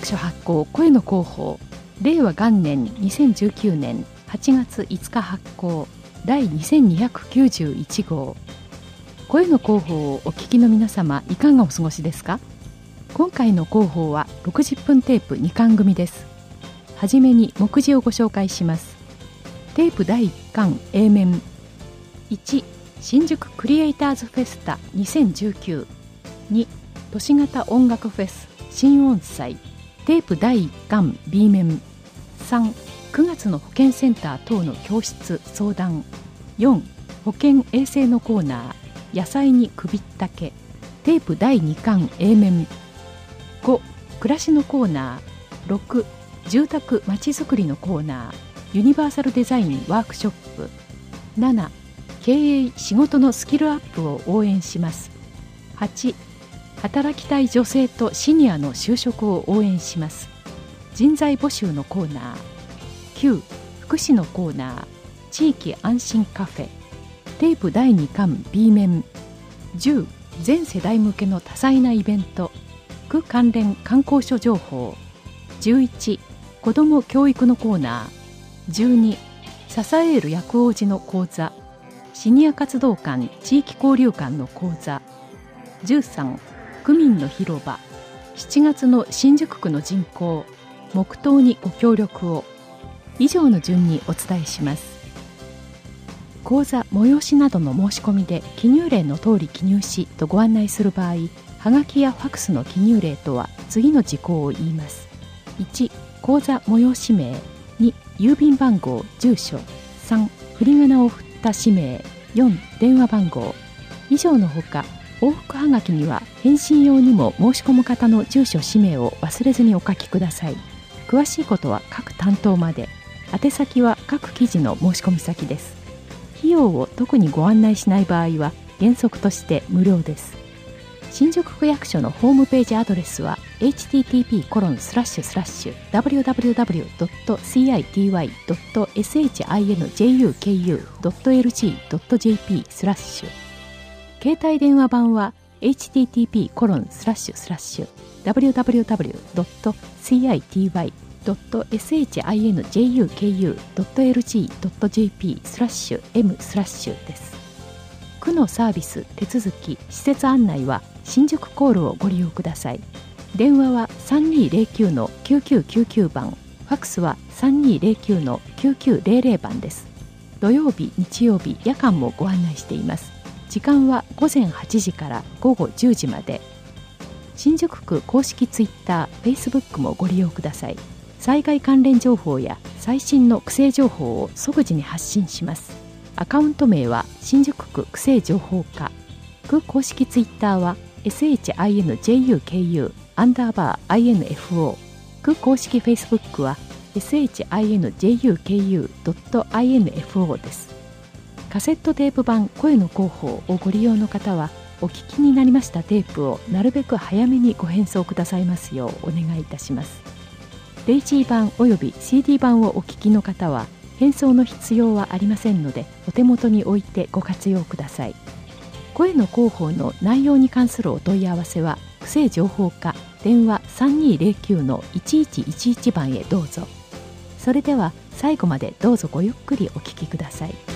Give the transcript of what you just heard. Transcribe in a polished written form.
役所発行声の広報、令和元年2019年8月5日発行第2291号。声の広報をお聞きの皆様、いかがお過ごしですか？今回の広報は60分テープ2巻組です。はじめに目次をご紹介します。テープ第1巻 A 面。1、新宿クリエイターズフェスタ2019。2、都市型音楽フェス新音祭。テープ第1巻 B 面。3、9月の保健センター等の教室相談。4、保健衛生のコーナー、野菜に首ったけ。テープ第2巻 A 面。5、暮らしのコーナー。6、住宅まちづくりのコーナー、ユニバーサルデザインワークショップ。7、経営仕事のスキルアップを応援します。8、働きたい女性とシニアの就職を応援します。人材募集のコーナー。9、福祉のコーナー、地域安心カフェ。テープ第2巻 B 面。10、全世代向けの多彩なイベント、区関連観光所情報。11、子ども教育のコーナー。12、支える薬王子の講座、シニア活動館地域交流館の講座。13、区民の広場、7月の新宿区の人口、黙祷にご協力を。以上の順にお伝えします。講座催しなどの申し込みで記入例の通り記入しとご案内する場合、はがきやファクスの記入例とは次の事項を言います。1、講座催し名。2、郵便番号住所。3、振り仮名を振った氏名。4、電話番号。以上のほか、往復はがきには返信用にも申し込む方の住所氏名を忘れずにお書きください。詳しいことは各担当まで。宛先は各記事の申し込み先です。費用を特にご案内しない場合は原則として無料です。新宿区役所のホームページアドレスは http://www.city.sinjuku.lg.jp/ 携帯電話版は http://www.cityju.lg.jp/m/ です。区のサービス、手続き、施設案内は新宿コールをご利用ください。電話は 3209-9999 番、ファクスは 3209-9900 番です。土曜日、日曜日、夜間もご案内しています。時間は午前8時から午後10時まで。新宿区公式ツイッター、フェイスブックもご利用ください。災害関連情報や最新の区政情報を即時に発信します。アカウント名は新宿区区政情報課。区公式ツイッターは SHINJUKU_INFO。区公式フェイスブックは SHINJUKU.INFO です。カセットテープ版声の広報をご利用の方は、お聞きになりましたテープをなるべく早めにご返送くださいますようお願いいたします。レイジー版および CD 版をお聞きの方は返送の必要はありませんので、お手元に置いてご活用ください。声の広報の内容に関するお問い合わせは区政情報課電話 3209-1111 番へどうぞ。それでは最後までどうぞごゆっくりお聞きください。